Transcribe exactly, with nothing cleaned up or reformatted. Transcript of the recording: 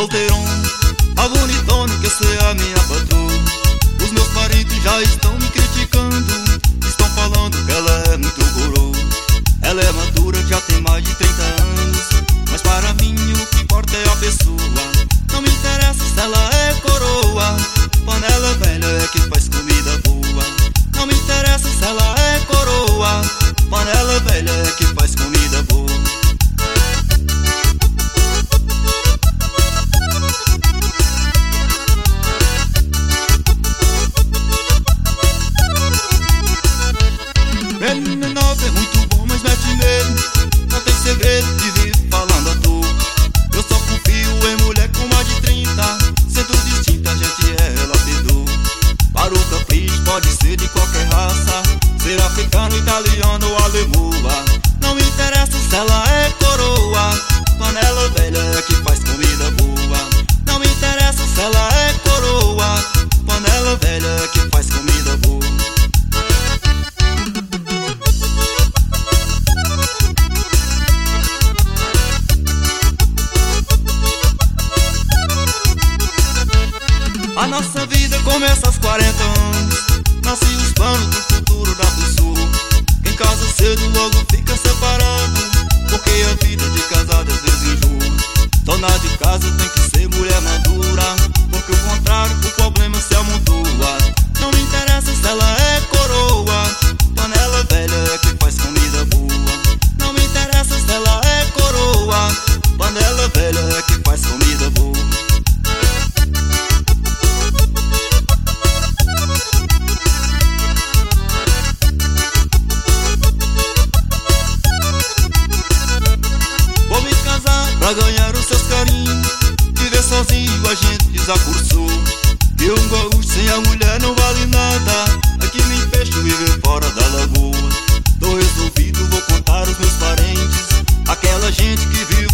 solteirão, a bonitona quer ser a minha patroa. Os meus parentes já estão me criticando, estão falando que ela é muito coroa. Ela é madura, já tem mais de trinta anos, mas para mim o que importa é a pessoa. Não me interessa se ela é coroa, panela velha é que faz comida boa. Não me interessa se ela é coroa, panela velha é que faz comida boa. Menina nova é muito bom, mas mete medo, não tem segredo, vive falando à toa. Eu só confio em mulher com mais de trinta, sendo distinta, a gente é ela perdoa. Para o capricho pode ser de qualquer raça, ser africano, italiano ou alemoa. Não me interessa se ela é coroa, panela velha é que faz comida boa. Não me interessa se ela é coroa, panela velha é que faz comida boa. A nossa vida começa aos quarenta anos, nasce os planos do futuro da pessoa. Quem casa cedo logo fica separado, porque a vida de casado às vezes enjoa. Dona de casa tem que ser mulher madura, porque o contrário o problema se amontoa. Não me interessa se ela é coroa, panela velha é que faz comida boa. Não me interessa se ela é coroa, panela velha é que faz comida boa. Pra ganhar os seus carinhos, viver sozinho a gente desacursou. Que um gaúcho sem a mulher não vale nada, aqui me fecho viver fora da lagoa. Tô resolvido, vou contar os meus parentes, aquela gente que vive